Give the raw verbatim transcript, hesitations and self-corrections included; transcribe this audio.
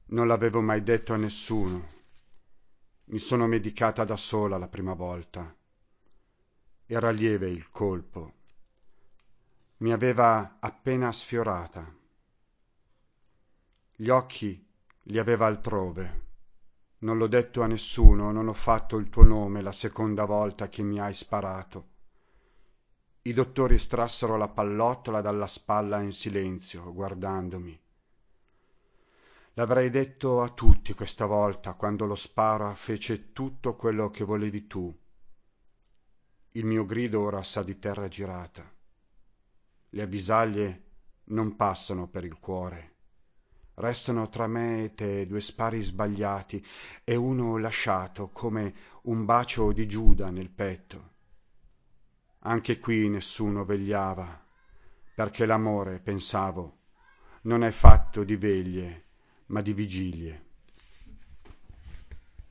Non l'avevo mai detto a nessuno. Mi sono medicata da sola la prima volta. Era lieve il colpo. Mi aveva appena sfiorata. Gli occhi li aveva altrove. Non l'ho detto a nessuno, non ho fatto il tuo nome la seconda volta che mi hai sparato. I dottori estrassero la pallottola dalla spalla in silenzio, guardandomi. L'avrei detto a tutti questa volta, quando lo sparo fece tutto quello che volevi tu. Il mio grido ora sa di terra girata. Le avvisaglie non passano per il cuore. Restano tra me e te due spari sbagliati e uno lasciato come un bacio di Giuda nel petto. Anche qui nessuno vegliava, perché l'amore, pensavo, non è fatto di veglie, ma di vigilie.